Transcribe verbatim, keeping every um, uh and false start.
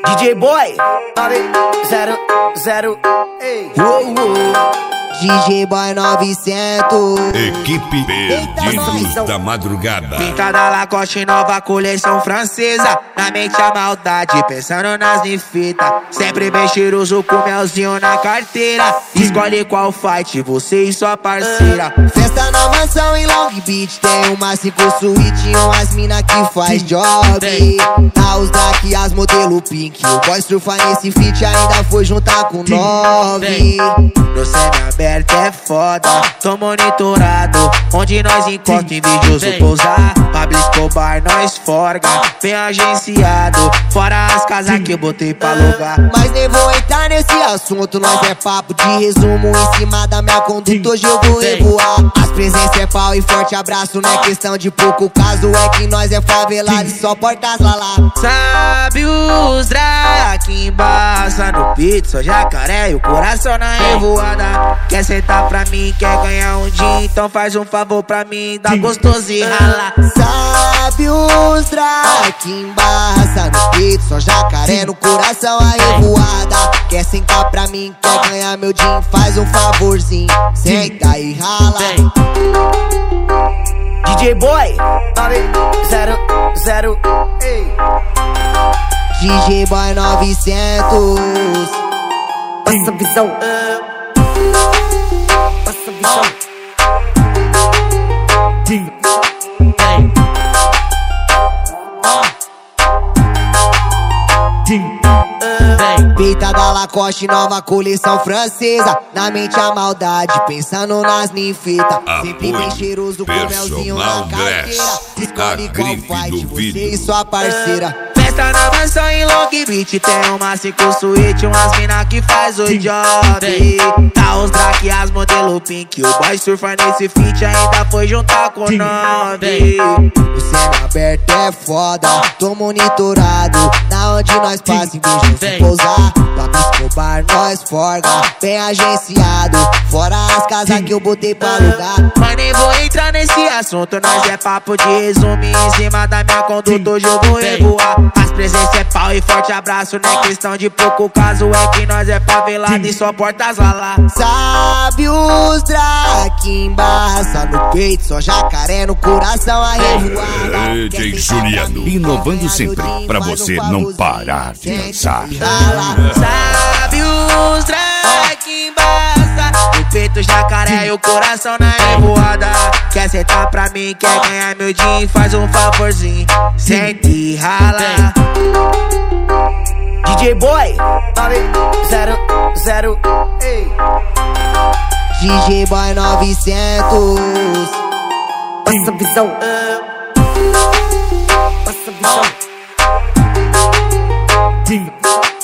D J Boy, nove zero zero, ei. Uh, uh. D J Boy novecentos. Equipe Perdidos da Madrugada. Pintada Lacoste, nova coleção francesa. Na mente a maldade, pensando nas ninfitas. Sempre bem cheiroso com melzinho na carteira. Escolhe qual fight, você e sua parceira. Festa na mansão em Long Beach. Tem uma cinco suíte e umas mina que faz job. Tá os Dark, as modelo pink. O boy surfa nesse feat, ainda foi juntar com nove. No semi-aberto é foda, tô monitorado. Onde nós encosta invidioso pousar. Pablo Escobar, nós forga, bem agenciado. Fora as casas que eu botei pra alugar. Mas nem vou entrar nesse assunto, nós é papo de resumo. Em cima da minha conduta hoje eu vou revoar. As presenças é pau e forte abraço. Não é questão de pouco caso, é que nós é favelado e só portas lá lá. Sabe os drag que embaça no pit, só jacaré e o coração na revoada. Quer sentar pra mim, quer ganhar um dia, então faz um favor pra mim, dá gostoso e rala. Sabe os drag que embaça no peito, só jacaré no coração a revoada. Quer sentar pra mim, quer ganhar meu din, faz um favorzinho, senta e rala. D J Boy, nove zero zero, ei. D J Boy novecentos. Passa visão, passa visão. Peita da Lacoste, nova coleção francesa. Na mente a maldade, pensando nas ninfitas. Sempre bem cheiroso com melzinho na carteira. Escolhe qual fight, você e sua parceira. Festa na mansão em Long Beach. Tem uma cinco suíte, umas mina que faz o job. Tá os Drake, as modelo pink. O boy surfa nesse feat, ainda foi juntar com nove. O céu aberto é foda, tô monitorado. Da onde nós passa, em vez de pousar. Pablo Escobar, nós forga, bem agenciado. Fora as casas que eu botei pra alugar. Mas nem vou entrar nesse assunto, nós é papo de resumo. Em cima da minha conduta hoje eu vou revoar. As presenças é pau e forte abraço. Não é questão de pouco caso, é que nós é favelado e só portas lá lá. Sabe os drag que embaça no peito, só jacaré no coração a revoada. D J Juliano, inovando sempre pra você não parar de dançar. Sabe os drag que embaça no peito, jacaré e o coração na revoada. Quer sentar pra mim, quer ganhar meu din, faz um favorzinho, sente e rala. D J Boy, nove zero zero, ei. D J Boy novecentos. Passa visão, passa visão.